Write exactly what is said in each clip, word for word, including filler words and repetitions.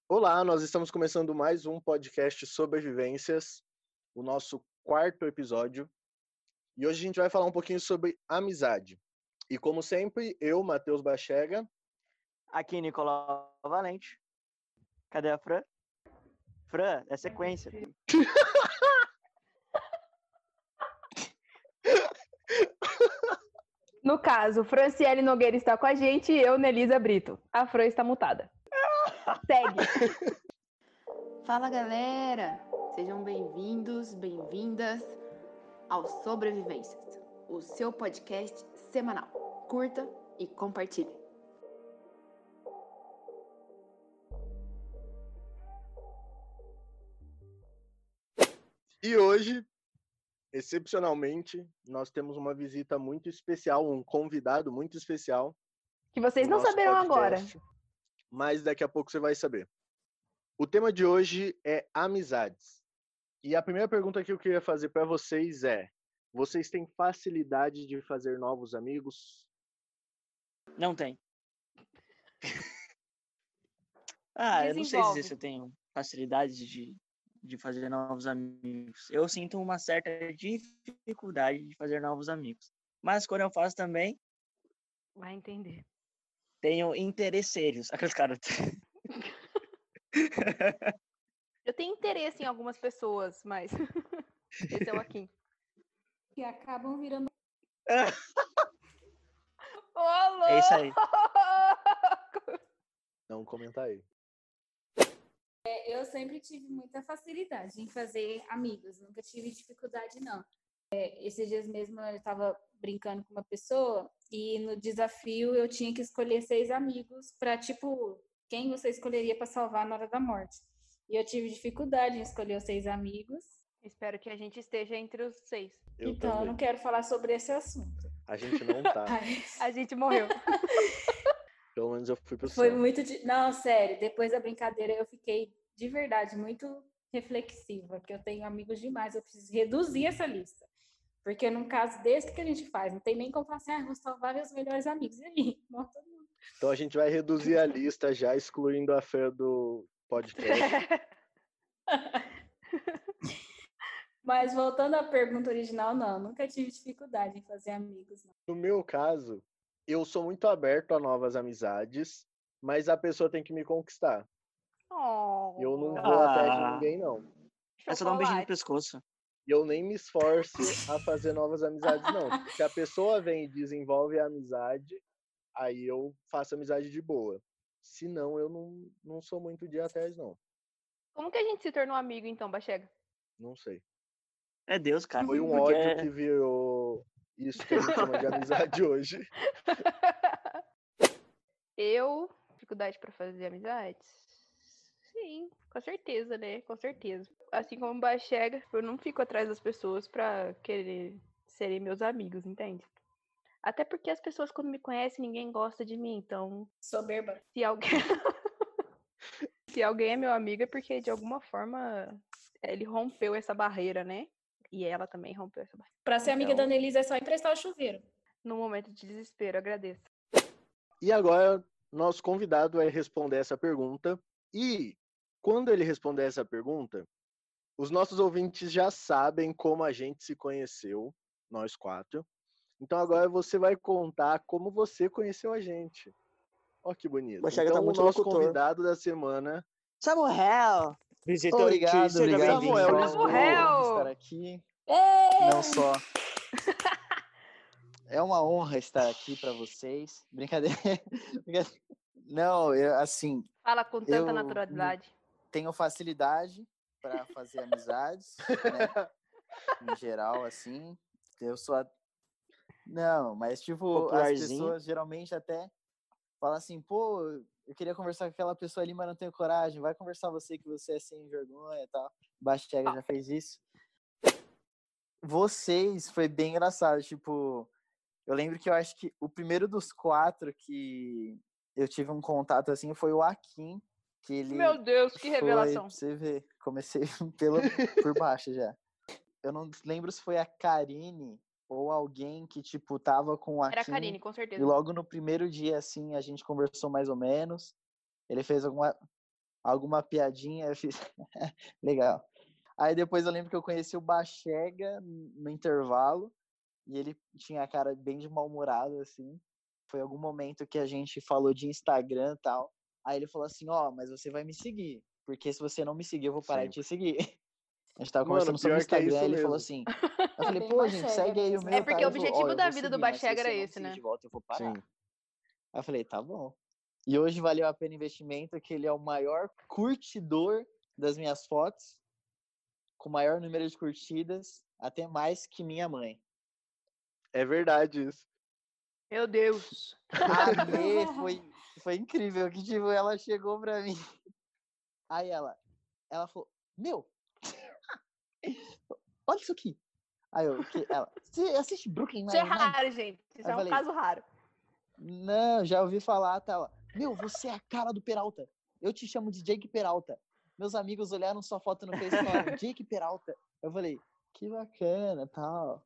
Olá, nós estamos começando mais um podcast Sobrevivências, o nosso quarto episódio. E hoje a gente vai falar um pouquinho sobre amizade. E como sempre, eu, Matheus Bachega. Aqui, Nicolau Valente. Cadê a Fran? Fran, é sequência. No caso, Franciele Nogueira está com a gente e eu, Nelisa Brito. A Fran está mutada. Segue. Fala, galera! Sejam bem-vindos, bem-vindas ao Sobrevivências, o seu podcast semanal. Curta e compartilhe. E hoje, excepcionalmente, nós temos uma visita muito especial, um convidado muito especial. Que vocês no não nosso saberão podcast, agora. Mas daqui a pouco você vai saber. O tema de hoje é amizades. E a primeira pergunta que eu queria fazer para vocês é: vocês têm facilidade de fazer novos amigos? Não tem. ah, eu não sei Desenvolve. dizer se eu tenho facilidade de, de fazer novos amigos. Eu sinto uma certa dificuldade de fazer novos amigos. Mas quando eu faço também, Vai entender. tenho interesseiros. Aqueles caras. Eu tenho interesse em algumas pessoas, mas esse é o Akin. Que acabam virando. Ô, louco! É isso aí. Não comenta aí. Eu sempre tive muita facilidade em fazer amigos, nunca tive dificuldade, não. É, esses dias mesmo eu estava brincando com uma pessoa e no desafio eu tinha que escolher seis amigos para, tipo, quem você escolheria para salvar na hora da morte. E eu tive dificuldade em escolher os seis amigos. Espero que a gente esteja entre os seis. Eu então, também. eu não quero falar sobre esse assunto. A gente não tá. Mas A gente morreu. Pelo menos eu fui pro foi céu. muito... De... Não, sério, depois da brincadeira eu fiquei, de verdade, muito reflexiva, que eu tenho amigos demais, eu preciso reduzir essa lista. Porque num caso desse, o que a gente faz? Não tem nem como falar assim, ah, vou salvar meus melhores amigos. E aí? Morre todo mundo. Então a gente vai reduzir a lista já, excluindo a Fé do podcast. Mas voltando à pergunta original, não, nunca tive dificuldade em fazer amigos. Não. No meu caso, eu sou muito aberto a novas amizades, mas a pessoa tem que me conquistar. Oh, Eu não vou Ah. atrás de ninguém, não. É só dar um beijinho no chocolate. pescoço. E eu nem me esforço a fazer novas amizades, não. Se a pessoa vem e desenvolve a amizade, aí eu faço amizade de boa. Se não, eu não, não sou muito de ir atrás, não. Como que a gente se tornou amigo, então, Bachega? Não sei. É Deus, cara. Foi um Porque ódio que virou isso que a gente chama de amizade hoje. Eu, dificuldade para fazer amizades? Sim, com certeza, né? Com certeza. Assim como o Bachega, eu não fico atrás das pessoas pra querer serem meus amigos, entende? Até porque as pessoas, quando me conhecem, ninguém gosta de mim. Então, Soberba. se alguém... se alguém é meu amigo, é porque, de alguma forma, ele rompeu essa barreira, né? E ela também rompeu essa barreira. Pra ser amiga Então- da Annelise é só emprestar o chuveiro. No momento de desespero, agradeço. E agora, nosso convidado vai responder essa pergunta. E, quando ele responder essa pergunta, os nossos ouvintes já sabem como a gente se conheceu, nós quatro. Então agora você vai contar como você conheceu a gente. Ó que bonito. Bachega Então tá muito o nosso locutor. convidado da semana... Samuel! Visitante, Obrigado, seja obrigado. bem-vindo. Samuel É uma Lisboa. Samuel! honra estar aqui. É. Não só. É uma honra estar aqui para vocês. Brincadeira. Brincadeira. Não, eu, assim, Fala com tanta Eu- naturalidade. tenho facilidade para fazer amizades, né? Em geral, assim. Eu sou a... Não, mas tipo, as Popularzinho. pessoas geralmente até falam assim, pô, eu queria conversar com aquela pessoa ali, mas não tenho coragem. Vai conversar você que você é sem vergonha e tal. Bachega já fez isso. Vocês foi bem engraçado, tipo, eu lembro que eu acho que o primeiro dos quatro que eu tive um contato assim foi o Akin, que ele Meu Deus, que foi, revelação. pra você ver, comecei pelo, por baixo já. Eu não lembro se foi a Karine ou alguém que, tipo, tava com o Akin. Era a Karine, com E certeza. logo no primeiro dia, assim, a gente conversou mais ou menos. Ele fez alguma... alguma piadinha, eu fiz. Legal. Aí depois eu lembro que eu conheci o Bachega no intervalo, e ele tinha a cara bem de mal-humorado, assim. Foi algum momento que a gente falou de Instagram e tal. Aí ele falou assim, ó, oh, mas você vai me seguir, porque se você não me seguir, eu vou parar Sim. de te seguir. A gente tava Mano, conversando sobre o Instagram, é ele mesmo. falou assim, eu falei, Bem pô, Bachega gente, segue aí o mesmo. meu. É porque tá? o Ele falou, objetivo "Ó, eu da vou vida do seguir, mas se Bachega você era não me esse, seguir né? de volta, eu vou parar. Sim. Aí eu falei, tá bom. E hoje valeu a pena o investimento, que ele é o maior curtidor das minhas fotos, com o maior número de curtidas, até mais que minha mãe. É verdade isso. Meu Deus. A Mê foi, foi incrível, que tipo, ela chegou pra mim. Aí ela, ela falou, meu, olha isso aqui. Aí eu, que, ela, você assiste Brooklyn Isso é Nine-Nine? raro, gente. Isso Aí é eu um falei, caso raro. Não, já ouvi falar, tá? Ela, meu, você é a cara do Peralta. Eu te chamo de Jake Peralta. Meus amigos olharam sua foto no Face e falaram, Jake Peralta. Eu falei, que bacana, tal.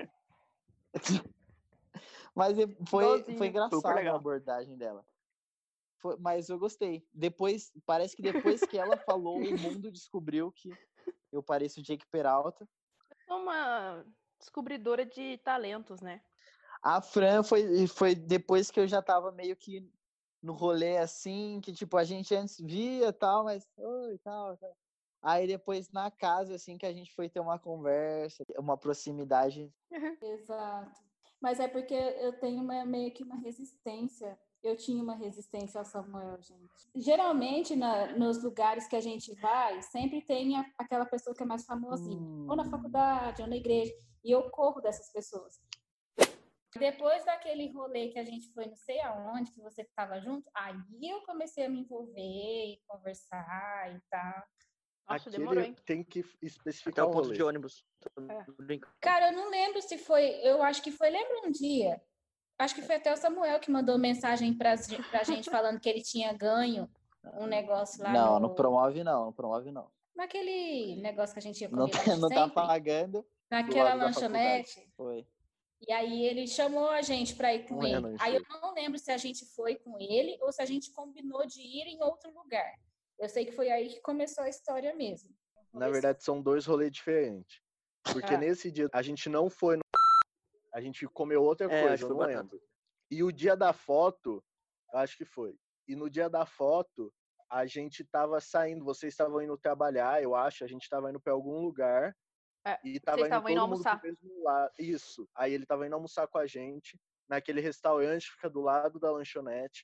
Mas foi, Igualzinho. foi Super engraçado a legal. abordagem dela. Foi- mas eu gostei. Depois, parece que depois que ela falou, o mundo descobriu que eu pareço o Jake Peralta. Sou uma descobridora de talentos, né? A Fran foi, foi depois que eu já tava meio que no rolê assim, que tipo, a gente antes via e tal, mas oi, tal, tal. Aí depois na casa, assim, que a gente foi ter uma conversa, uma proximidade. Exato. Mas é porque eu tenho uma, meio que uma resistência. Eu tinha uma resistência ao Samuel, gente. Geralmente, na, nos lugares que a gente vai, sempre tem a, aquela pessoa que é mais famosinha. Hum. Ou na faculdade, ou na igreja. E eu corro dessas pessoas. Depois daquele rolê que a gente foi não sei aonde, que você estava junto, aí eu comecei a me envolver e conversar e tal. Nossa, Aquele demorou, hein? tem que Até especificar o o ponto rolê. de ônibus. É. Tô brincando. Cara, eu não lembro se foi, eu acho que foi, lembra um dia? Acho que foi até o Samuel que mandou mensagem pra, pra gente falando que ele tinha ganho um negócio lá Não, no... não promove não, não promove não. Naquele negócio que a gente ia Não comer tá, lanche não tá sempre. pagando. Naquela lado da lanchonete. Foi. E aí ele chamou a gente para ir com Não é, ele. não, Aí eu isso. não lembro se a gente foi com ele ou se a gente combinou de ir em outro lugar. Eu sei que foi aí que começou a história mesmo. Na verdade, são dois rolês diferentes. Porque É. nesse dia a gente não foi no... A gente comeu outra É, coisa, acho eu que não foi batata. lembro. E o dia da foto, eu acho que foi. E no dia da foto, a gente tava saindo, vocês estavam indo trabalhar, eu acho, a gente tava indo para algum lugar. É, E tava vocês indo estavam indo todo mundo pro almoçar. mesmo lado. Isso. Aí ele tava indo almoçar com a gente, naquele restaurante que fica do lado da lanchonete.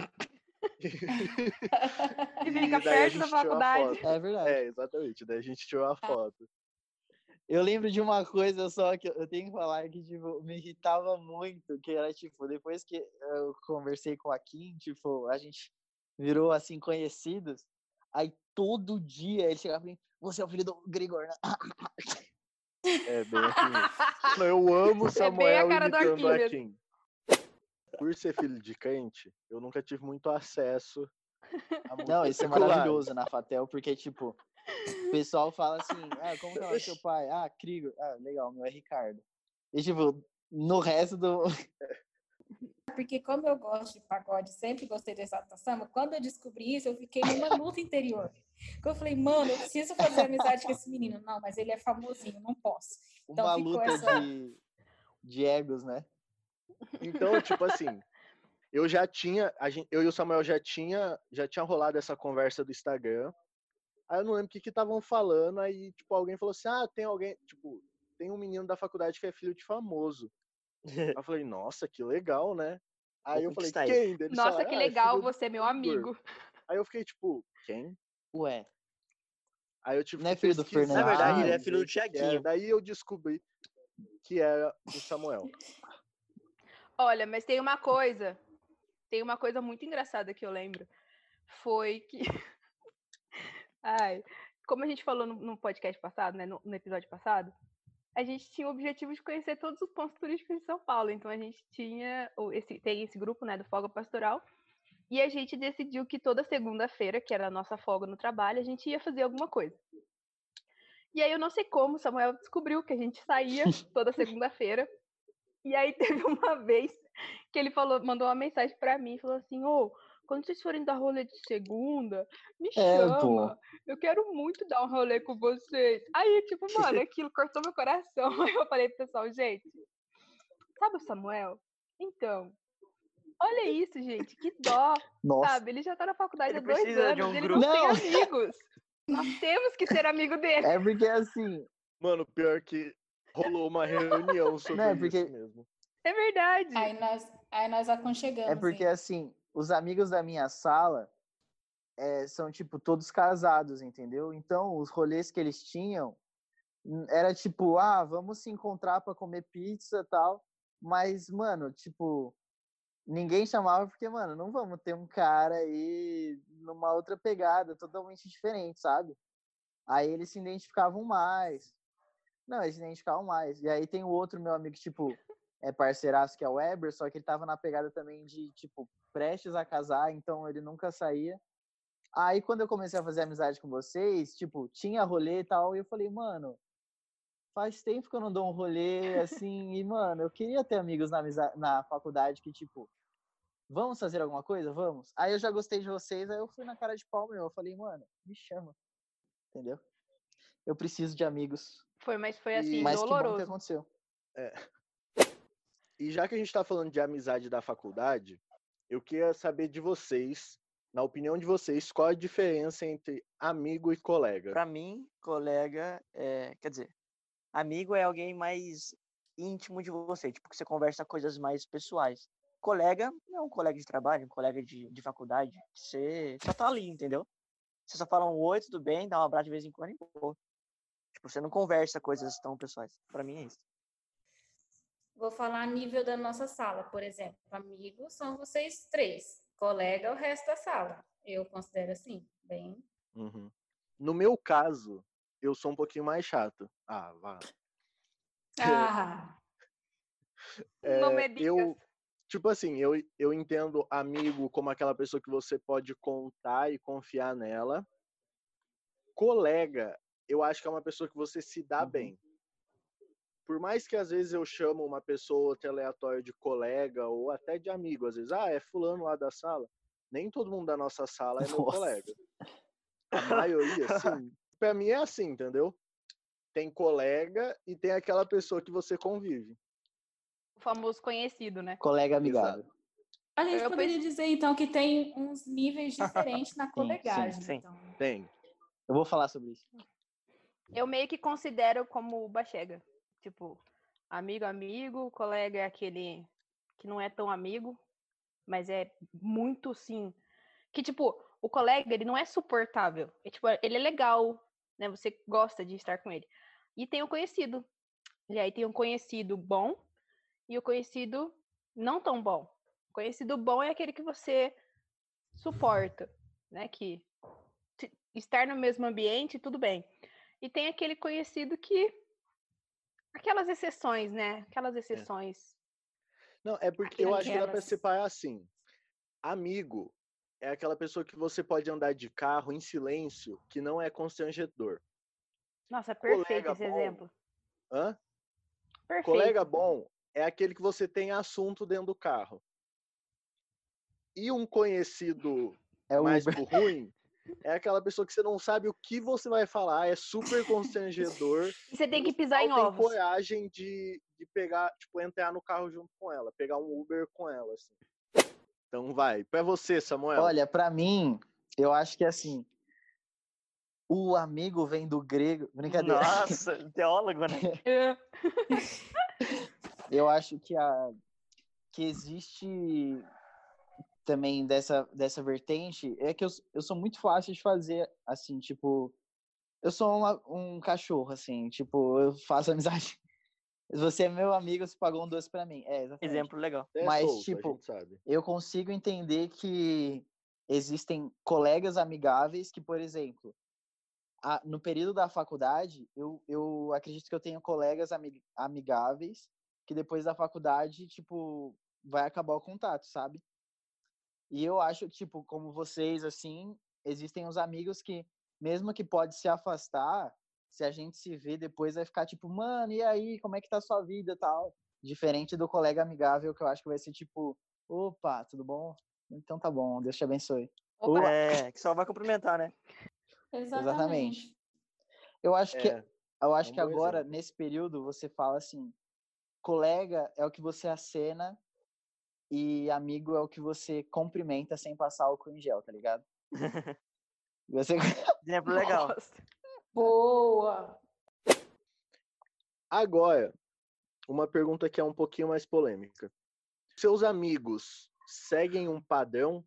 E fica daí a perto da gente tirou a faculdade. foto. É verdade. É, exatamente. Daí a gente tirou a foto. Eu lembro de uma coisa só que eu tenho que falar que, tipo, me irritava muito, que era, tipo, depois que eu conversei com a Kim, tipo, a gente virou, assim, conhecidos, aí todo dia ele chegava pra mim, você é o filho do Grigor, né? É bem assim mesmo. Mano, eu amo É Samuel bem a cara do imitando a Arquimedes. Kim. Por ser filho de crente, eu nunca tive muito acesso a Não, isso é seculares. maravilhoso na Fatel, porque, tipo, o pessoal fala assim, ah, como que é o nome do seu pai? Ah, Krieger. Ah, legal, meu é Ricardo. E, tipo, no resto do... Porque como eu gosto de pagode, sempre gostei de exalta samba, quando eu descobri isso, eu fiquei numa luta interior. Porque eu falei, mano, eu preciso fazer amizade com esse menino. Não, mas ele é famosinho, não posso. Então uma ficou luta essa... de, de egos, né? Então, tipo assim, eu já tinha, a gente, eu e o Samuel já tinha, já tinha rolado essa conversa do Instagram. Aí eu não lembro o que que estavam falando, aí tipo alguém falou assim: "Ah, tem alguém, tipo, tem um menino da faculdade que é filho de famoso". Aí eu falei: "Nossa, que legal, né?". Aí eu Vou falei: conquistar ele. "Quem?". Daí eles Nossa, falaram, que "Ah, é legal, filho do você é meu Igor". amigo. Aí eu fiquei tipo: "Quem?". Ué, Aí eu tive Não é que filho do pesquisar. Na verdade, ele é e filho ver do quem que era. Thiaguinho. Daí eu descobri que era o Samuel. Olha, mas tem uma coisa, tem uma coisa muito engraçada que eu lembro. Foi que. Ai, como a gente falou no, no podcast passado, né? No, no episódio passado, a gente tinha o objetivo de conhecer todos os pontos turísticos de São Paulo. Então a gente tinha. o- Esse, tem esse grupo, né, do Folga Pastoral. E a gente decidiu que toda segunda-feira, que era a nossa folga no trabalho, a gente ia fazer alguma coisa. E aí eu não sei como o Samuel descobriu que a gente saía toda segunda-feira. E aí teve uma vez que ele falou, mandou uma mensagem pra mim e falou assim: ô, quando vocês forem dar rolê de segunda, me É, chama. pô. Eu quero muito dar um rolê com vocês. Aí, tipo, mano, aquilo cortou meu coração. Aí eu falei pro pessoal, gente, sabe o Samuel? Então, olha isso, gente, que dó. Nossa. Sabe, ele já tá na faculdade Ele há dois precisa anos, de um ele grupo. não tem Não. amigos. Nós temos que ser amigo dele. É porque assim, Mano, pior que rolou uma reunião sobre Não, é porque- isso mesmo. É verdade. Aí nós, aí nós aconchegamos. é porque hein? assim, os amigos da minha sala é, são, tipo, todos casados, entendeu? Então, os rolês que eles tinham hum, era tipo, ah, vamos se encontrar pra comer pizza e tal. Mas, mano, tipo, ninguém chamava porque, mano, não vamos ter um cara aí numa outra pegada totalmente diferente, sabe? Aí eles se identificavam mais. Não, eles se identificavam mais. E aí tem o outro meu amigo, que, tipo, é parceiraço, que é o Weber, só que ele tava na pegada também de, tipo, prestes a casar, então ele nunca saía. Aí quando eu comecei a fazer amizade com vocês, tipo, tinha rolê e tal, e eu falei, mano, faz tempo que eu não dou um rolê, assim, e, mano, eu queria ter amigos na, amiza- na faculdade que, tipo, vamos fazer alguma coisa? Vamos. Aí eu já gostei de vocês, aí eu fui na cara de pau meu, eu falei, mano, me chama, entendeu? Eu preciso de amigos. Foi, mas foi E- assim, Mas que bom que doloroso. aconteceu. E já que a gente tá falando de amizade da faculdade, eu queria saber de vocês, na opinião de vocês, qual a diferença entre amigo e colega? Pra mim, colega é, quer dizer, amigo é alguém mais íntimo de você, tipo, que você conversa coisas mais pessoais. Colega não é um colega de trabalho, um colega de, de faculdade, que você só tá ali, entendeu? Você só fala um oi, tudo bem, dá um abraço de vez em quando e pô. Tipo, você não conversa coisas tão pessoais. Pra mim é isso. Vou falar a nível da nossa sala, por exemplo. Amigos são vocês três. Colega é o resto da sala. Eu considero assim, bem. Uhum. No meu caso, eu sou um pouquinho mais chato. Ah, vá. Ah, Não me É, digas. eu, tipo assim, eu, eu entendo amigo como aquela pessoa que você pode contar e confiar nela. Colega, eu acho que é uma pessoa que você se dá Uhum. bem. Por mais que às vezes eu chamo uma pessoa ou outra aleatória de colega ou até de amigo, às vezes, ah, é fulano lá da sala. Nem todo mundo da nossa sala é meu Nossa. colega. A maioria, sim. Pra mim é assim, entendeu? Tem colega e tem aquela pessoa que você convive. O famoso conhecido, né? Colega amigável. a gente Eu poderia dizer, então, que tem uns níveis diferentes na sim, colegagem. sim. Então. Tem. Eu vou falar sobre isso. Eu meio que considero como Bachega. Tipo, amigo, amigo, colega é aquele que não é tão amigo, mas é muito, sim. Que, tipo, o colega, ele não é suportável. É, tipo, ele é legal, né? Você gosta de estar com ele. E tem o conhecido. E aí tem o conhecido bom e o conhecido não tão bom. O conhecido bom é aquele que você suporta, né? Que t- estar no mesmo ambiente, tudo bem. E tem aquele conhecido que aquelas exceções, né? Aquelas exceções. Não, é porque eu acho que dá pra Aquelas. separar assim. Amigo é aquela pessoa que você pode andar de carro em silêncio, que não é constrangedor. Nossa, perfeito Colega esse bom. exemplo. Hã? Perfeito. Colega bom é aquele que você tem assunto dentro do carro. E um conhecido É o mais Uber. pro ruim é aquela pessoa que você não sabe o que você vai falar, é super constrangedor. E você tem e que você pisar em mal tem ovos. coragem de, de pegar, tipo, entrar no carro junto com ela, pegar um Uber com ela, assim. Então vai, pra você, Samuel. Olha, pra mim, eu acho que assim, o amigo vem do grego. Brincadeira. Nossa, teólogo, né? É. Eu acho que a que existe também dessa, dessa vertente é que eu, eu sou muito fácil de fazer, assim, tipo, eu sou uma- um cachorro, assim, tipo, eu faço amizade. Você é meu amigo, você pagou um doce pra mim. É, exatamente. Exemplo legal. É Mas, solto, tipo, a gente sabe. eu consigo entender que existem colegas amigáveis que, por exemplo, a- no período da faculdade, eu, eu acredito que eu tenho colegas ami- amigáveis que depois da faculdade, tipo, vai acabar o contato, sabe? E eu acho que, tipo, como vocês, assim, existem os amigos que, mesmo que pode se afastar, se a gente se vê depois, vai ficar tipo, mano, e aí, como é que tá a sua vida e tal? Diferente do colega amigável, que eu acho que vai ser tipo, opa, tudo bom? então tá bom, Deus te abençoe. Opa, É, que só vai cumprimentar, né? Exatamente. Eu acho que, É, eu acho é um que bom agora, exemplo. nesse período, você fala assim, colega é o que você acena e amigo é o que você cumprimenta sem passar álcool em gel, tá ligado? Você... Exemplo legal. nossa. Boa! Agora, uma pergunta que é um pouquinho mais polêmica. Seus amigos seguem um padrão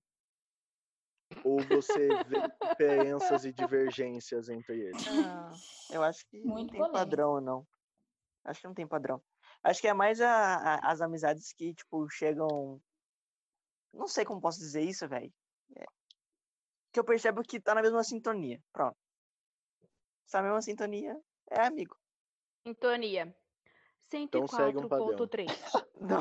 ou você vê diferenças e divergências entre eles? Ah, eu acho que não Muito tem polêmico. padrão, não. Acho que não tem padrão. Acho que é mais a, a- as amizades que, tipo, chegam. Não sei como posso dizer isso, velho. É, que eu percebo que tá na mesma sintonia. Pronto. Se tá na mesma sintonia, é amigo. Sintonia. Então segue um cento e quatro padrão. ponto três. Não.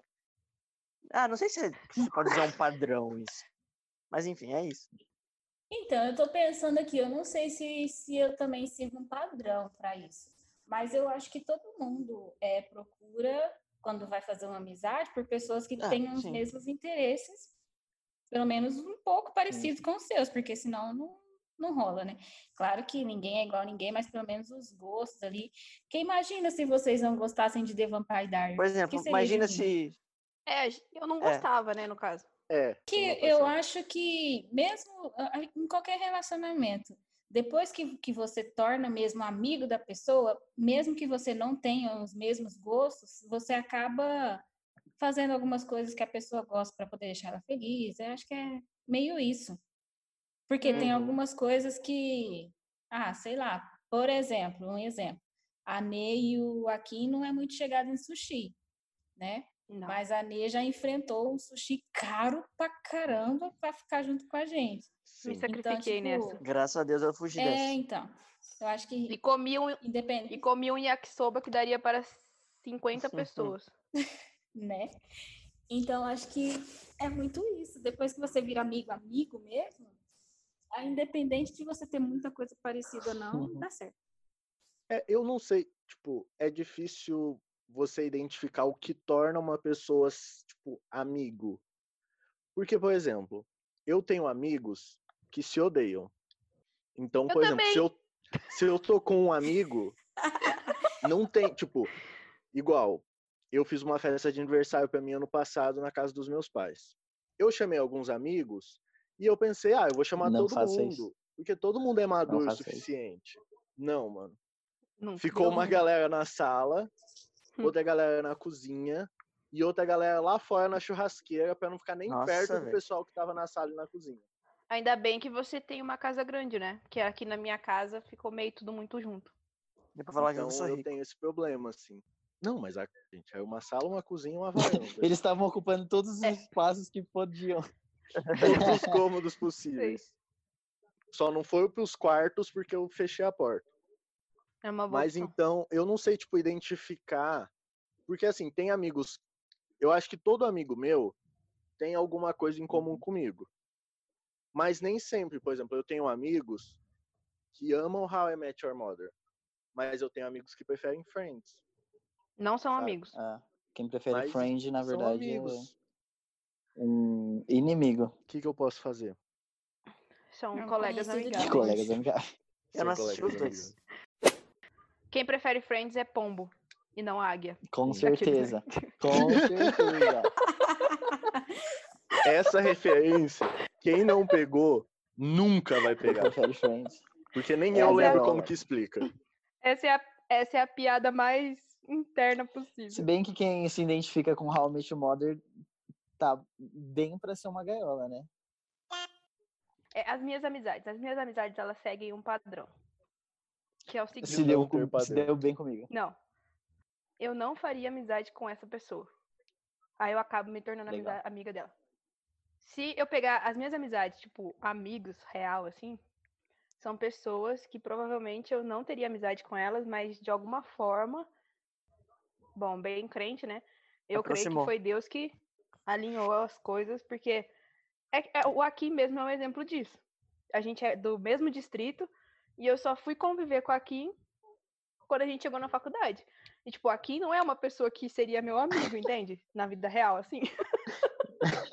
Ah, não sei se se pode dizer um padrão isso. Mas enfim, é isso. Então, eu tô pensando aqui, eu não sei se, se eu também sigo um padrão para isso, mas eu acho que todo mundo é, procura, quando vai fazer uma amizade, por pessoas que Ah, tenham os sim. mesmos interesses, pelo menos um pouco parecidos com os seus, porque senão não, não rola, né? Claro que ninguém é igual a ninguém, mas pelo menos os gostos ali. Porque imagina se vocês não gostassem de The Vampire Diaries. Por O exemplo, que seria imagina de mim? se. É, eu não É. gostava, né, no caso. É, Que eu não eu passei. acho que mesmo ah, em qualquer relacionamento, depois que, que você torna mesmo amigo da pessoa, mesmo que você não tenha os mesmos gostos, você acaba fazendo algumas coisas que a pessoa gosta para poder deixar ela feliz. Eu acho que é meio isso. Porque tem Uhum. algumas coisas que, ah, sei lá, por exemplo, um exemplo. A Ney e o Akin não é muito chegado em sushi, né? Não. Mas a Ney já enfrentou um sushi caro pra caramba pra ficar junto com a gente. Sim. Me Então, sacrifiquei tipo, nessa. Graças a Deus eu fugi é, dessa. então. Eu acho E que comi um, e independente, comi um yakisoba que daria para cinquenta pessoas. né? Então, acho que é muito isso. Depois que você vira amigo, amigo mesmo, a independente de você ter muita coisa parecida ou não, Uhum. dá certo. É, eu não sei, tipo, é difícil você identificar o que torna uma pessoa, tipo, amigo. Porque, por exemplo, eu tenho amigos que se odeiam. Então, Eu por exemplo, também. se eu, se eu tô com um amigo, não tem, tipo, igual, eu fiz uma festa de aniversário pra mim ano passado na casa dos meus pais. Eu chamei alguns amigos e eu pensei, ah, eu vou chamar Não todo faça mundo, isso. porque todo mundo é maduro o faça isso. suficiente. Não, mano. Nunca Ficou deu uma ruim. galera na sala, Hum. outra galera na cozinha e outra galera lá fora na churrasqueira pra não ficar nem Nossa, perto do velho. pessoal que tava na sala e na cozinha. Ainda bem que você tem uma casa grande, né? Que aqui na minha casa ficou meio tudo muito junto. Deu pra falar que eu Então sou eu rico. tenho esse problema, assim. Não, mas a gente é uma sala, uma cozinha e uma varanda. Eles estavam ocupando todos os É. espaços que podiam. Todos os cômodos possíveis. Só não foi pros quartos porque eu fechei a porta. É uma boa Mas opção. então, eu não sei, tipo, identificar. Porque, assim, tem amigos. Eu acho que todo amigo meu tem alguma coisa em comum comigo. Mas nem sempre, por exemplo, eu tenho amigos que amam How I Met Your Mother. Mas eu tenho amigos que preferem Friends. Não são Sabe? amigos. Ah, quem prefere Mas friend, na são verdade, é amigos. um inimigo. O que, que eu posso fazer? São É um colegas conhecido de amigáveis. Colegas luxo. amigáveis. Eu São não assisti colegas os dois. amigos. Quem prefere Friends é pombo e não águia. Com Sim. certeza. Com certeza. Essa referência, quem não pegou, nunca vai Quem pegar. prefere friends. Porque nem É eu a lembro gaiola. como que explica. Essa é a, essa é a piada mais interna Se possível. bem que quem se identifica com How I Met Your Mother tá bem pra ser uma gaiola, né? É, as minhas amizades. As minhas amizades, elas seguem um padrão. Que é o seguinte. Se De deu, não ter com- se padrão. deu bem comigo. Não. Eu não faria amizade com essa pessoa. Aí eu acabo me tornando Legal. amiza- amiga dela. Se eu pegar as minhas amizades, tipo, amigos real, assim, são pessoas que provavelmente eu não teria amizade com elas, mas de alguma forma, bom, bem crente, né? Eu creio que Aproximou. foi Deus que alinhou as coisas, porque é, é- o aqui mesmo é um exemplo disso. A gente é do mesmo distrito e eu só fui conviver com a Kim quando a gente chegou na faculdade. E, tipo, a Kim não é uma pessoa que seria meu amigo, entende? Na vida real, assim.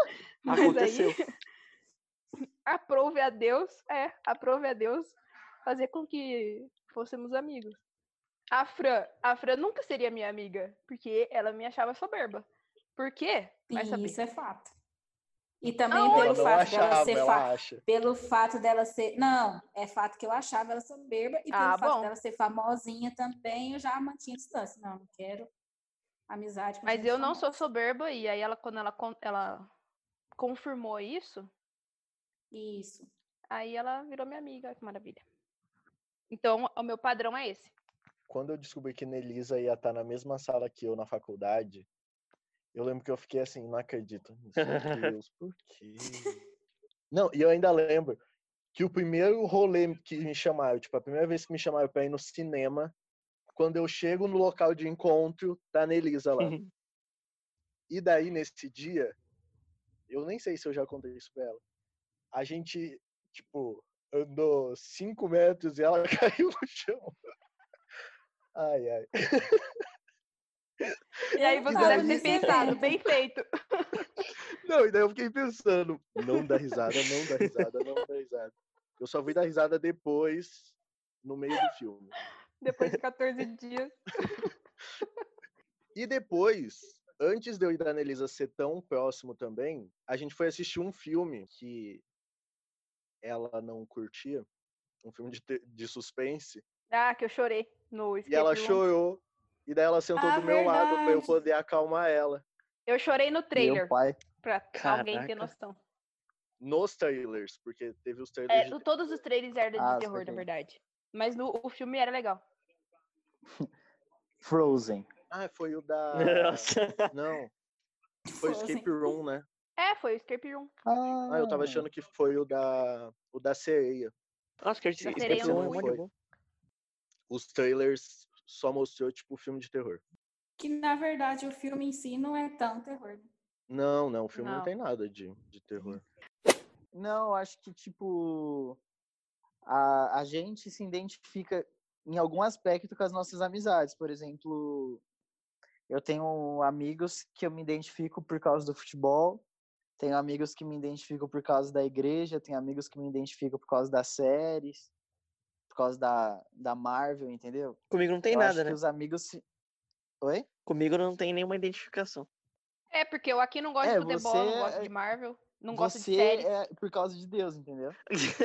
Mas Aconteceu. aí, aprove a Deus, é, aprove a Deus fazer com que fôssemos amigos. A Fran, a Fran nunca seria minha amiga, porque ela me achava soberba. Por quê? Vai Sim, saber. isso é fato. E também Aonde? pelo Ela não fato dela achava, ser ela fa... acha. pelo fato dela ser. Não, é fato que eu achava ela soberba e pelo Ah, fato bom. dela ser famosinha também, eu já mantinha distância. Não, não quero amizade com Mas gente eu não sou famosa. soberba, e aí ela, quando ela, con- ela confirmou isso, Isso. aí ela virou minha amiga, olha que maravilha. Então, o meu padrão é esse. Quando eu descobri que Nelisa ia estar na mesma sala que eu na faculdade, eu lembro que eu fiquei assim, não acredito. Meu Deus, por quê? Não, e eu ainda lembro que o primeiro rolê que me chamaram, tipo, a primeira vez que me chamaram pra ir no cinema, quando eu chego no local de encontro, tá a Nelisa lá. E daí, nesse dia, eu nem sei se eu já contei isso pra ela, a gente, tipo, andou cinco metros e ela caiu no chão. Ai, ai. E aí Eu você tava deve ter nesse pensado, evento. bem feito. Não, e daí eu fiquei pensando, não dá risada, não dá risada, não dá risada. Eu só fui dar risada depois, no meio do filme. Depois de quatorze dias. E depois, antes de eu e da Annelisa ser tão próximo também, a gente foi assistir um filme que ela não curtia, um filme de, te- de suspense, Ah, que eu chorei no e ela escape room. chorou, e daí ela sentou Ah, do meu lado pra eu verdade. poder acalmar ela. Eu chorei no Meu trailer, pai. pra alguém ter Caraca. noção. Nos trailers, porque teve os trailers É, de... o- todos os trailers eram de Ah, terror, na saquei. verdade. Mas no, o filme era legal. Frozen. Ah, foi o da... Nossa. Não, foi o Frozen. Escape Room, né? É, foi o escape room. Ah, eu tava Ah, achando que foi o da, o da sereia. Nossa, que Da Escape sereia Room é não muito foi. bom. Os trailers só mostrou, tipo, filme de terror. Que na verdade o filme em si não é tão terror. Não, não, o filme não, Não. tem nada de, de terror. não, acho que, tipo, a, a gente se identifica em algum aspecto com as nossas amizades. Por exemplo, eu tenho amigos que eu me identifico por causa do futebol, tenho amigos que me identificam por causa da igreja, tenho amigos que me identificam por causa das séries, por causa da, da Marvel, entendeu? Comigo não tem eu nada, acho né? que os amigos... Se... Oi? Comigo não tem nenhuma identificação. É, porque eu aqui não gosto É, de futebol, você não gosto é- de Marvel, não gosto de Você séries. é por causa de Deus, entendeu?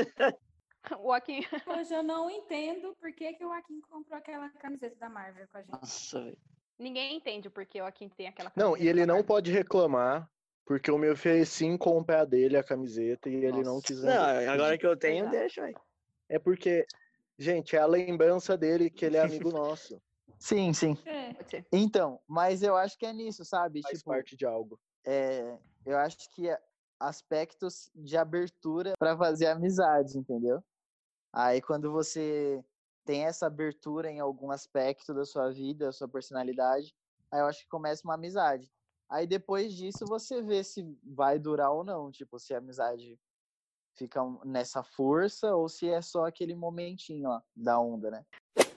O Joaquim. Hoje eu não entendo por que, que o Joaquim comprou aquela camiseta da Marvel com a gente. Nossa, velho. Ninguém entende porque o Joaquim tem aquela Não, camiseta e ele da não Marvel. pode reclamar, porque eu me ofereci em comprar dele a camiseta e ele não Nossa. quis Não, vender. agora que eu tenho, Exato. deixa, velho. É porque, gente, é a lembrança dele que ele é amigo nosso. Sim, sim. É. Pode ser. Então, mas eu acho que é nisso, sabe? Faz Tipo, parte de algo. é, eu acho que é aspectos de abertura para fazer amizades, entendeu? Aí quando você tem essa abertura em algum aspecto da sua vida, da sua personalidade, aí eu acho que começa uma amizade. Aí depois disso você vê se vai durar ou não, tipo, se a amizade fica um- nessa força ou se é só aquele momentinho, ó, da onda, né?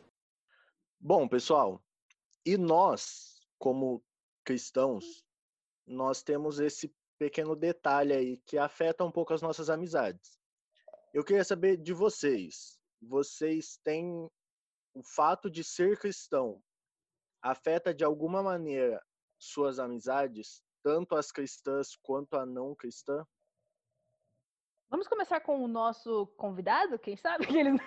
Bom, pessoal, e nós, como cristãos, nós temos esse pequeno detalhe aí que afeta um pouco as nossas amizades. Eu queria saber de vocês. Vocês têm o fato de ser cristão afeta de alguma maneira suas amizades, tanto as cristãs quanto a não cristã? Vamos começar com o nosso convidado, quem sabe? Que ele...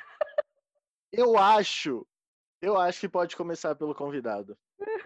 Eu acho, eu acho que pode começar pelo convidado.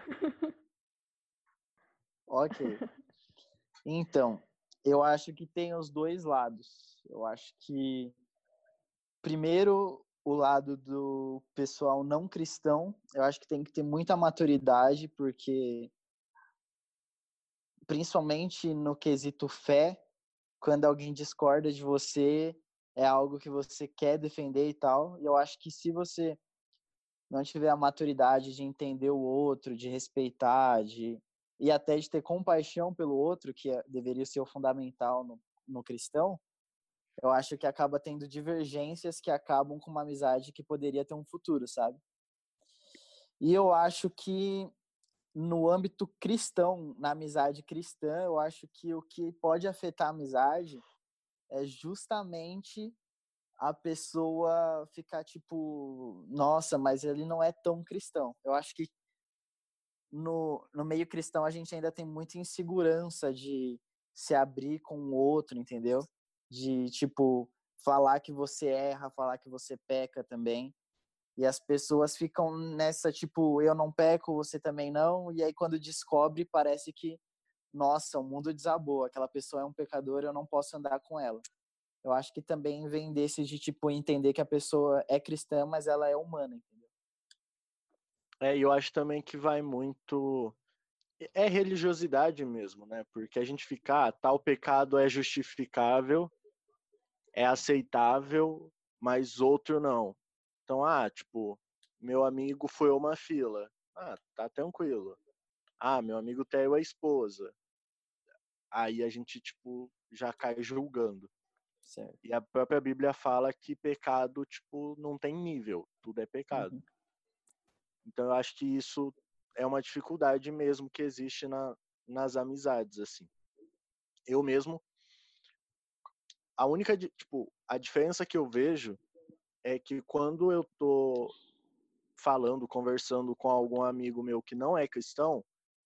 Ok. Então, eu acho que tem os dois lados. Eu acho que, primeiro, o lado do pessoal não cristão, eu acho que tem que ter muita maturidade, porque, principalmente no quesito fé, quando alguém discorda de você, é algo que você quer defender e tal. E eu acho que se você não tiver a maturidade de entender o outro, de respeitar, de e até de ter compaixão pelo outro, que é, deveria ser o fundamental no, no cristão, eu acho que acaba tendo divergências que acabam com uma amizade que poderia ter um futuro, sabe? E eu acho que no âmbito cristão, na amizade cristã, eu acho que o que pode afetar a amizade é justamente a pessoa ficar tipo, nossa, mas ele não é tão cristão. Eu acho que no, no meio cristão a gente ainda tem muita insegurança de se abrir com o outro, entendeu? De, tipo, falar que você erra, falar que você peca também. E as pessoas ficam nessa, tipo, eu não peco, você também não. E aí quando descobre, parece que, nossa, o mundo desabou. Aquela pessoa é um pecador, eu não posso andar com ela. Eu acho que também vem desse de, tipo, entender que a pessoa é cristã, mas ela é humana, entendeu? É, e eu acho também que vai muito... É religiosidade mesmo, né? Porque a gente fica, ah, tal pecado é justificável, é aceitável, mas outro não. Então, ah, tipo, meu amigo foi uma fila. Ah, tá tranquilo. Ah, meu amigo traiu a esposa. Aí a gente, tipo, já cai julgando. Certo. E a própria Bíblia fala que pecado, tipo, não tem nível. Tudo é pecado. Uhum. Então eu acho que isso é uma dificuldade mesmo que existe na, nas amizades, assim. Eu mesmo, a única, di- tipo, a diferença que eu vejo é que quando eu tô falando, conversando com algum amigo meu que não é cristão,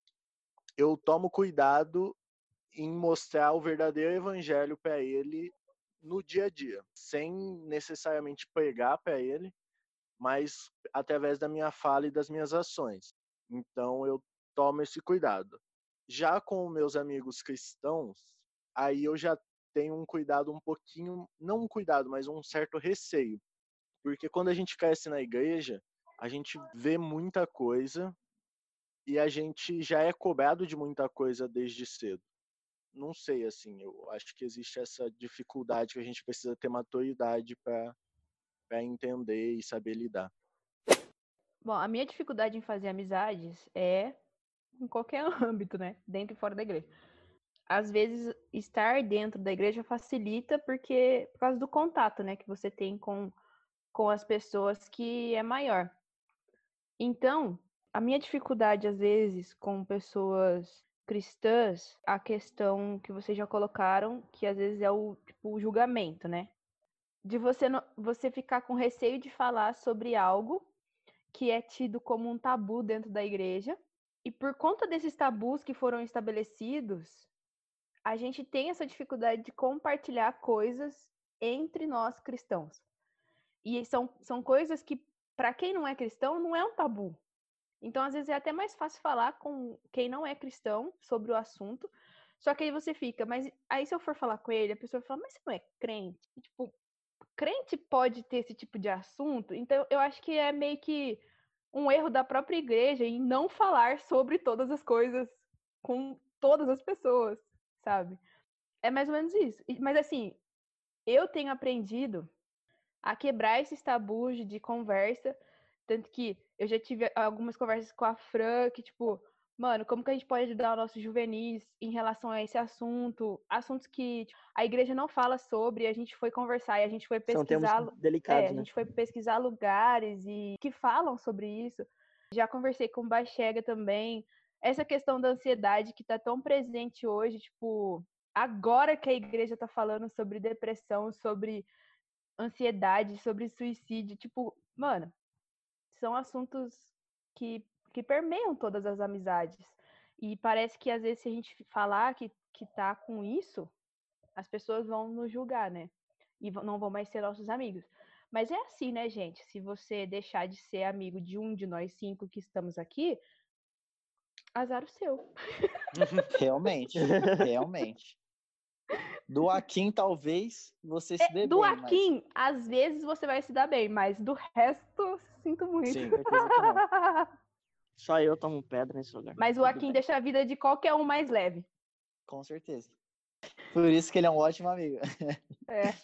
eu tomo cuidado em mostrar o verdadeiro evangelho para ele no dia a dia, sem necessariamente pregar para ele, mas através da minha fala e das minhas ações. Então eu tomo esse cuidado. Já com meus amigos cristãos, aí eu já tenho um cuidado um pouquinho, não um cuidado, mas um certo receio. Porque quando a gente cresce na igreja, a gente vê muita coisa e a gente já é cobrado de muita coisa desde cedo. Não sei, assim, eu acho que existe essa dificuldade que a gente precisa ter maturidade para para entender e saber lidar. Bom, a minha dificuldade em fazer amizades é em qualquer âmbito, né? Dentro e fora da igreja. Às vezes, estar dentro da igreja facilita porque por causa do contato, né, que você tem com, com as pessoas que é maior. Então, a minha dificuldade, às vezes, com pessoas cristãs, a questão que vocês já colocaram, que às vezes é o, tipo, o julgamento, né? De você, não, você ficar com receio de falar sobre algo que é tido como um tabu dentro da igreja. E por conta desses tabus que foram estabelecidos, a gente tem essa dificuldade de compartilhar coisas entre nós cristãos. E são, são coisas que, para quem não é cristão, não é um tabu. Então, às vezes, é até mais fácil falar com quem não é cristão sobre o assunto. Só que aí você fica, mas aí se eu for falar com ele, a pessoa fala, mas você não é crente? E, tipo, crente pode ter esse tipo de assunto? Então, eu acho que é meio que um erro da própria igreja em não falar sobre todas as coisas com todas as pessoas, sabe? É mais ou menos isso. Mas, assim, eu tenho aprendido a quebrar esses tabus de conversa. Tanto que eu já tive algumas conversas com a Fran, que, tipo, mano, como que a gente pode ajudar os nossos juvenis em relação a esse assunto? Assuntos que tipo, a igreja não fala sobre, a gente foi conversar e a gente foi São temas pesquisar. É, delicados, a né? gente foi pesquisar lugares e que falam sobre isso. Já conversei com o Bachega também. Essa questão da ansiedade que tá tão presente hoje, tipo, agora que a igreja tá falando sobre depressão, sobre ansiedade, sobre suicídio, tipo, mano, são assuntos que, que permeiam todas as amizades. E parece que às vezes se a gente falar que, que tá com isso, as pessoas vão nos julgar, né? E não vão mais ser nossos amigos. Mas é assim, né, gente? Se você deixar de ser amigo de um de nós cinco que estamos aqui, azar o seu. Realmente, realmente. Do Akin, talvez você se dê Do bem, mas Akin, às vezes você vai se dar bem, mas do resto, sinto muito. Sim. Certeza que não. Só eu tomo pedra nesse lugar. Mas o Tudo Akin bem. deixa a vida de qualquer um mais leve. com certeza. Por isso que ele é um ótimo amigo. É.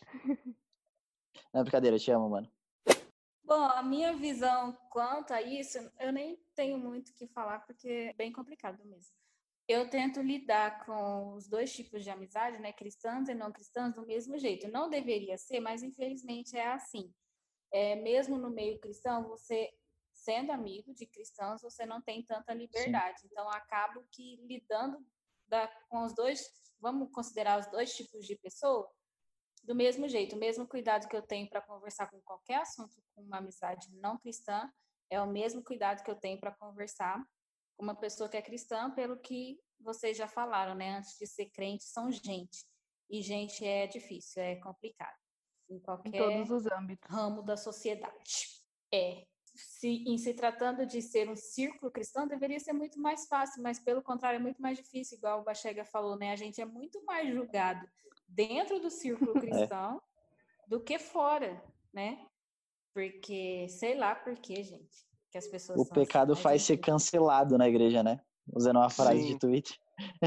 Não, brincadeira, eu te amo, mano. Bom, a minha visão quanto a isso, eu nem tenho muito o que falar, porque é bem complicado mesmo. Eu tento lidar com os dois tipos de amizade, né, cristãs e não cristãs, do mesmo jeito. Não deveria ser, mas infelizmente é assim. É, mesmo no meio cristão, você sendo amigo de cristãos, você não tem tanta liberdade. Sim. Então, acabo que lidando da, com os dois, vamos considerar os dois tipos de pessoa, do mesmo jeito, o mesmo cuidado que eu tenho para conversar com qualquer assunto com uma amizade não cristã, é o mesmo cuidado que eu tenho para conversar com uma pessoa que é cristã, pelo que vocês já falaram, né? Antes de ser crente, são gente. E gente é difícil, é complicado. Em qualquer em todos os âmbitos. Ramo da sociedade. É. Se, em se tratando de ser um círculo cristão, deveria ser muito mais fácil, mas pelo contrário, é muito mais difícil, igual o Bachega falou, né? A gente é muito mais julgado dentro do círculo cristão é. do que fora, né? Porque, sei lá por quê, gente, que as pessoas o são pecado assim, faz ser cancelado na igreja, né? Usando uma frase Sim. de tweet.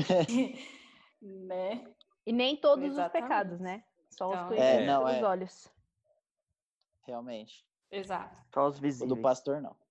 né? E nem todos Exatamente. os pecados, né? Só então, os conhecidos é, não, pelos é. olhos. Realmente. Exato. Só os visíveis. O do pastor, não.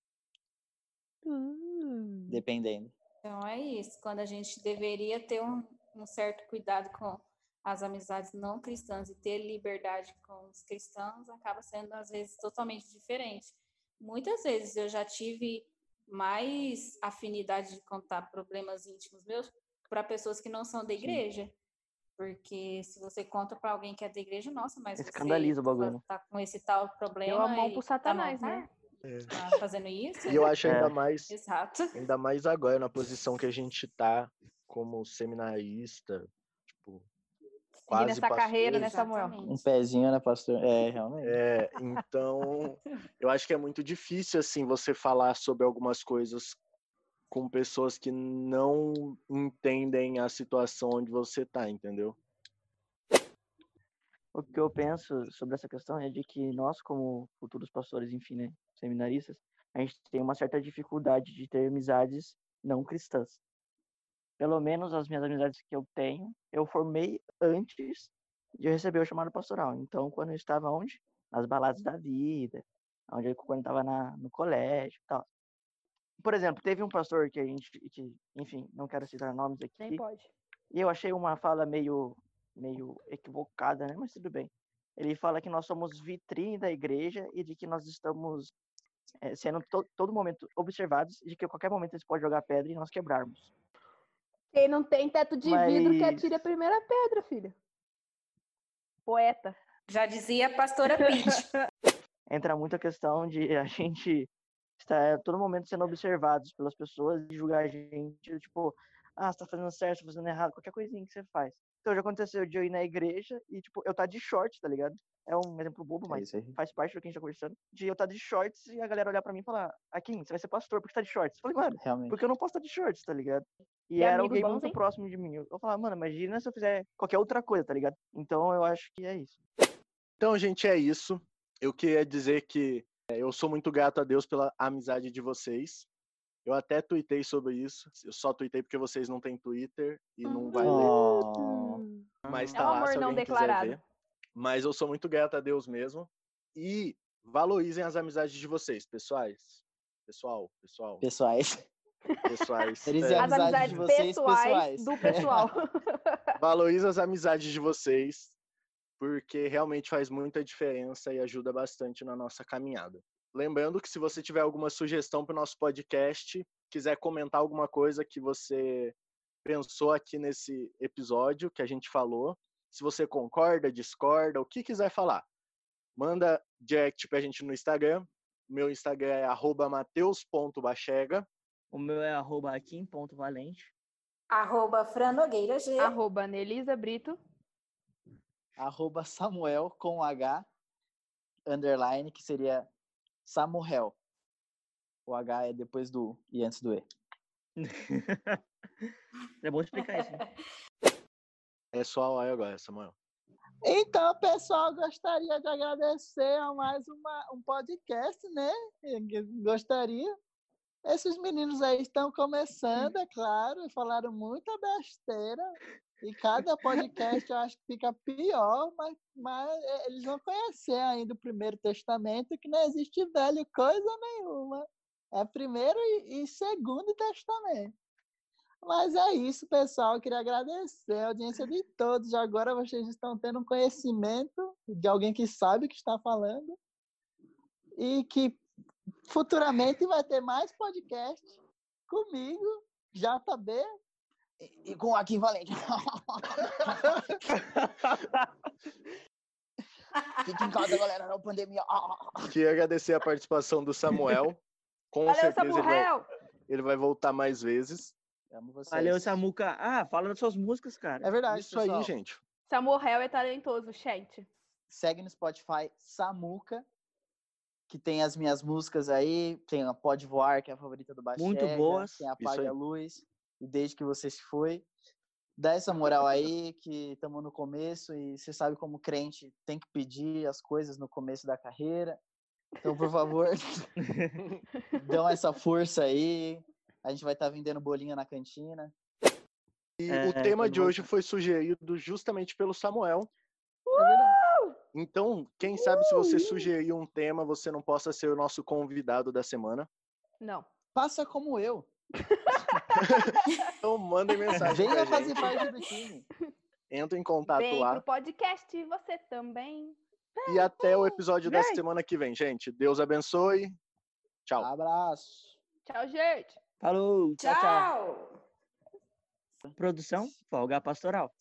Hum. Dependendo. Então, é isso. Quando a gente deveria ter um, um certo cuidado com as amizades não cristãs e ter liberdade com os cristãos, acaba sendo, às vezes, totalmente diferente. Muitas vezes eu já tive mais afinidade de contar problemas íntimos meus para pessoas que não são da igreja. Sim. Porque se você conta para alguém que é da igreja, nossa, mas escandaliza você o bagulho. tá com esse tal problema. Deu a mão pro e Satanás, tá né? É. Tá fazendo isso? E eu acho ainda É. mais, Exato. ainda mais agora, na posição que a gente tá como seminarista, tipo, quase nessa pastor. carreira, né, Samuel? Exatamente. Um pezinho, né, pastor? É, realmente. É, então, eu acho que é muito difícil, assim, você falar sobre algumas coisas com pessoas que não entendem a situação onde você tá, entendeu? O que eu penso sobre essa questão é de que nós, como futuros pastores, enfim, né, seminaristas, a gente tem uma certa dificuldade de ter amizades não cristãs. Pelo menos as minhas amizades que eu tenho, eu formei antes de eu receber o chamado pastoral. Então, quando eu estava onde? Nas baladas da vida, onde eu, quando eu estava na, no colégio e tal. Por exemplo, teve um pastor que a gente, que, enfim, não quero citar nomes aqui. Nem pode. E eu achei uma fala meio, meio equivocada, né? Mas tudo bem. Ele fala que nós somos vitrine da igreja e de que nós estamos é, sendo to, todo momento observados e de que a qualquer momento eles podem jogar pedra e nós quebrarmos. Quem não tem teto de Mas... vidro que atire a primeira pedra, filho. Poeta. Já dizia a pastora Pitty. Entra muito a questão de a gente estar a todo momento sendo observados pelas pessoas e julgar a gente, tipo, ah, você tá fazendo certo, você tá fazendo errado, qualquer coisinha que você faz. Então já aconteceu de eu ir na igreja e, tipo, eu tá de shorts, tá ligado? É um exemplo bobo, mas é faz parte do que a gente tá conversando. De eu tá de shorts e a galera olhar pra mim e falar, Akin, você vai ser pastor, porque você tá de shorts? Eu falei, mano, Realmente. porque eu não posso estar de shorts, tá ligado? E, e era alguém bons, muito hein? próximo de mim. Eu falava, mano, imagina se eu fizer qualquer outra coisa, tá ligado? Então eu acho que é isso. Então, gente, é isso. Eu queria dizer que eu sou muito grato a Deus pela amizade de vocês. Eu até tuitei sobre isso. Eu só tuitei porque vocês não têm Twitter e não vai Oh. ler. Mas É tá um lá amor se não alguém declarado. quiser ver. Mas eu sou muito grato a Deus mesmo. E valorizem as amizades de vocês, pessoais. Pessoal, pessoal. Pessoais. Pessoais. Valorizem é. a As amizade amizades de vocês, pessoais, pessoais. do pessoal. Valorize as amizades de vocês, porque realmente faz muita diferença e ajuda bastante na nossa caminhada. Lembrando que se você tiver alguma sugestão para o nosso podcast, quiser comentar alguma coisa que você pensou aqui nesse episódio que a gente falou, se você concorda, discorda, o que quiser falar, manda direct para a gente no Instagram. Meu Instagram é arroba mateus ponto bachega. O meu é arroba akin.valente. Arroba Franogueira G. Arroba Nelisa Brito. Arroba Samuel com H, underline, que seria Samuel. O H é depois do U e antes do E. É bom explicar isso, né? É só a hora agora, Samuel. Então, pessoal, gostaria de agradecer a mais uma, um podcast, né? Gostaria. Esses meninos aí estão começando, é claro, falaram muita besteira. E cada podcast eu acho que fica pior, mas, mas eles vão conhecer ainda o Primeiro Testamento, que não existe velho coisa nenhuma. É Primeiro e, e Segundo Testamento. Mas é isso, pessoal. Eu queria agradecer a audiência de todos. Agora vocês estão tendo um conhecimento de alguém que sabe o que está falando e que futuramente vai ter mais podcast comigo, J B e, e com o Joaquim Valente. Fique em casa, galera, na pandemia. Queria agradecer a participação do Samuel. Com Valeu, certeza ele vai, Samuel! ele vai voltar mais vezes. Amo vocês. Valeu, Samuca. Ah, fala das suas músicas, cara. É verdade, Isso pessoal. aí, gente. Samuel é talentoso, gente. Segue no Spotify Samuca, que tem as minhas músicas aí. Tem a Pode Voar, que é a favorita do Bachega. Muito boas. Tem Isso Apague aí. a Luz. E Desde que Você Se Foi. Dá essa moral aí, que estamos no começo. E você sabe como crente tem que pedir as coisas no começo da carreira. Então, por favor, dão essa força aí. A gente vai estar vendendo bolinha na cantina. E É, o tema quando de hoje voltar. foi sugerido justamente pelo Samuel. É verdade. Então, quem sabe se você sugerir um tema, você não possa ser o nosso convidado da semana. Não. Faça como eu. Então, mandem mensagem Venha pra fazer gente. parte do time. Entra em contato Vem lá. pro podcast, você também. E até o episódio da Vem. semana que vem, gente. Deus abençoe. Tchau. Abraço. Tchau, gente. Falou. Tchau, tchau. Tchau! Produção, Folga Pastoral.